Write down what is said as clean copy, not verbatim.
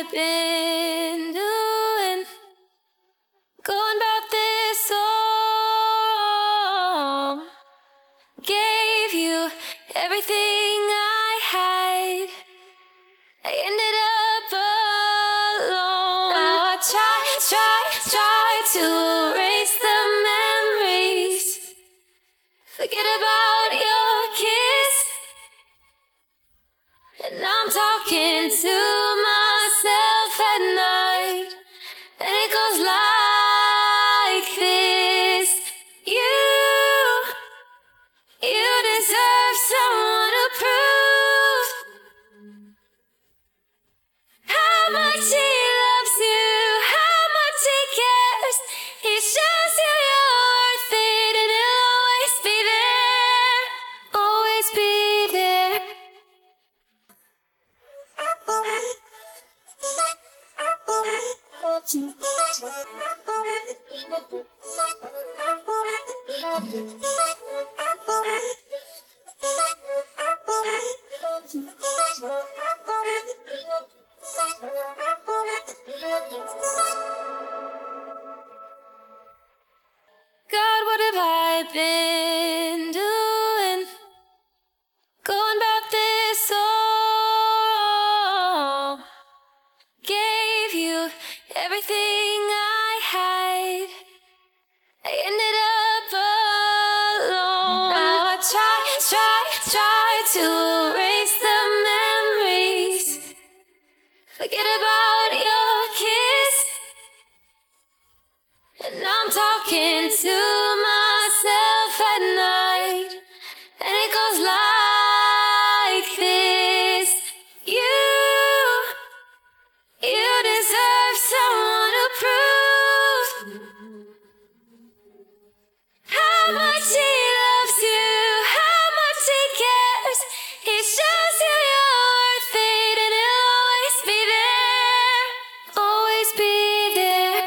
I been doing? Going about this all. Gave you everything I had. I ended up alone. Oh, I try to erase the memories. Forget about your kiss. And I'm talking to myself at night. And it goes like this. You deserve someone to prove how much he loves you, how much he cares. He shows you you're worth it, and he'll always be there, always be there. God, what have I been doing? Going about this all. Gave you everything I had. I ended up alone. Oh, I try to erase the memories. Forget about your kiss. And I'm talking to myself at night. And it goes like this. You deserve someone to prove how much he loves you, how much he cares. He shows you you're worth it, and he'll always be there, always be there.